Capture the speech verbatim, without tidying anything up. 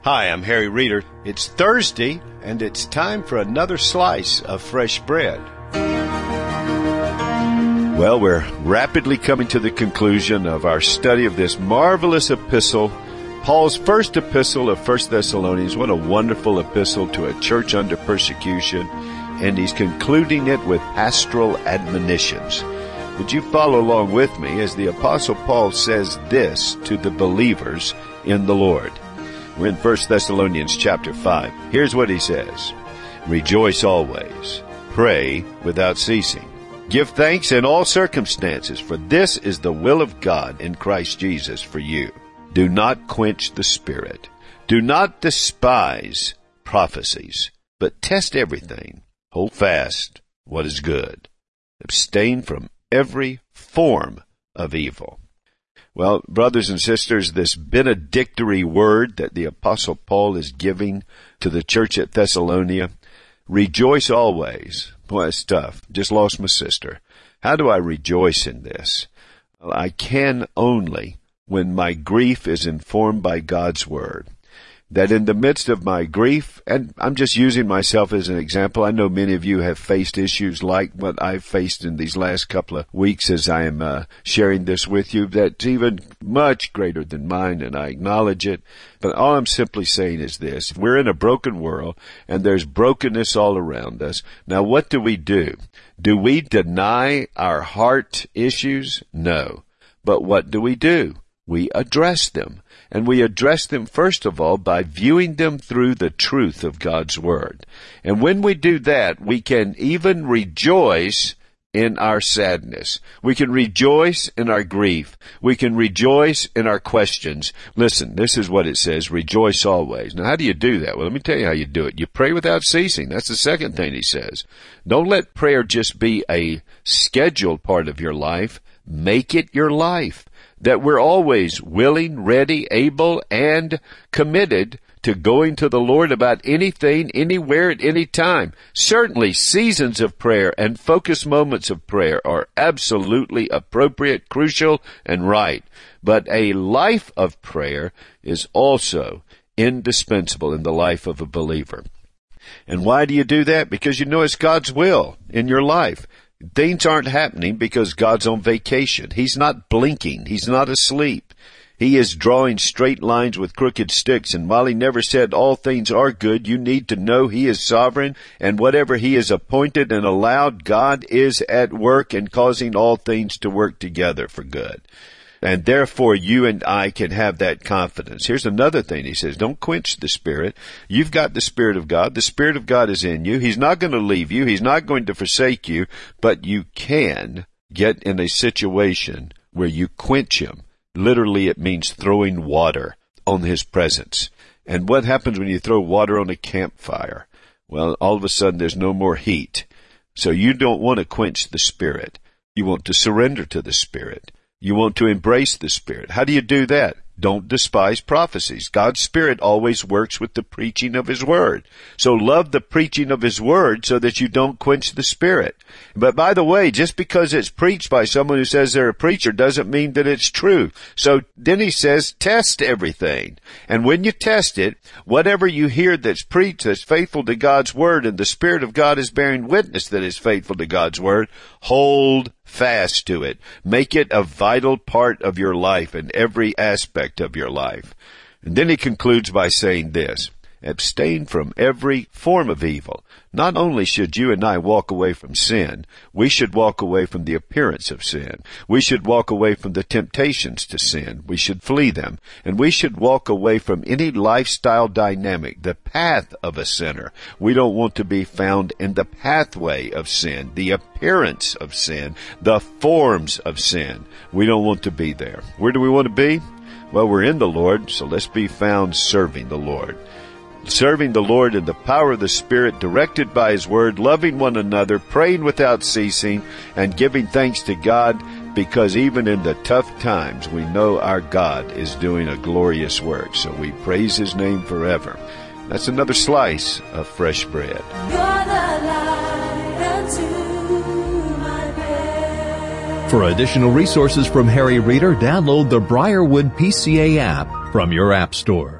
Hi, I'm Harry Reeder. It's Thursday, and it's time for another slice of fresh bread. Well, we're rapidly coming to the conclusion of our study of this marvelous epistle, Paul's first epistle of First Thessalonians. What a wonderful epistle to a church under persecution, and he's concluding it with pastoral admonitions. Would you follow along with me as the Apostle Paul says this to the believers in the Lord? We're in First Thessalonians chapter five. Here's what he says. Rejoice always. Pray without ceasing. Give thanks in all circumstances, for this is the will of God in Christ Jesus for you. Do not quench the Spirit. Do not despise prophecies, but test everything. Hold fast what is good. Abstain from every form of evil. Well, brothers and sisters, this benedictory word that the Apostle Paul is giving to the church at Thessalonica, rejoice always. Boy, it's tough. Just lost my sister. How do I rejoice in this? Well, I can only when my grief is informed by God's word. That in the midst of my grief, and I'm just using myself as an example, I know many of you have faced issues like what I've faced in these last couple of weeks as I am uh, sharing this with you, that's even much greater than mine, and I acknowledge it. But all I'm simply saying is this. We're in a broken world, and there's brokenness all around us. Now, what do we do? Do we deny our heart issues? No. But what do we do? We address them. And we address them, first of all, by viewing them through the truth of God's Word. And when we do that, we can even rejoice in our sadness. We can rejoice in our grief. We can rejoice in our questions. Listen, this is what it says, rejoice always. Now, how do you do that? Well, let me tell you how you do it. You pray without ceasing. That's the second thing he says. Don't let prayer just be a scheduled part of your life. Make it your life. That we're always willing, ready, able, and committed to going to the Lord about anything, anywhere, at any time. Certainly, seasons of prayer and focused moments of prayer are absolutely appropriate, crucial, and right. But a life of prayer is also indispensable in the life of a believer. And why do you do that? Because you know it's God's will in your life. Things aren't happening because God's on vacation. He's not blinking. He's not asleep. He is drawing straight lines with crooked sticks, and while he never said all things are good, you need to know he is sovereign, and whatever he has appointed and allowed, God is at work and causing all things to work together for good. And therefore, you and I can have that confidence. Here's another thing he says. Don't quench the Spirit. You've got the Spirit of God. The Spirit of God is in you. He's not going to leave you. He's not going to forsake you. But you can get in a situation where you quench him. Literally, it means throwing water on his presence. And what happens when you throw water on a campfire? Well, all of a sudden, there's no more heat. So you don't want to quench the Spirit. You want to surrender to the Spirit. You want to embrace the Spirit. How do you do that? Don't despise prophecies. God's Spirit always works with the preaching of His Word. So love the preaching of His Word so that you don't quench the Spirit. But by the way, just because it's preached by someone who says they're a preacher doesn't mean that it's true. So then he says, test everything. And when you test it, whatever you hear that's preached that's faithful to God's Word and the Spirit of God is bearing witness that is faithful to God's Word, hold fast to it. Make it a vital part of your life in every aspect of your life. And then he concludes by saying this, abstain from every form of evil. Not only should you and I walk away from sin, we should walk away from the appearance of sin. We should walk away from the temptations to sin. We should flee them. And we should walk away from any lifestyle dynamic, the path of a sinner. We don't want to be found in the pathway of sin, the appearance of sin, the forms of sin. We don't want to be there. Where do we want to be? Well, we're in the Lord, so let's be found serving the Lord. Serving the Lord in the power of the Spirit, directed by His Word, loving one another, praying without ceasing, and giving thanks to God, because even in the tough times, we know our God is doing a glorious work. So we praise His name forever. That's another slice of fresh bread. You're the light unto my bed. For additional resources from Harry Reeder, download the Briarwood P C A app from your app store.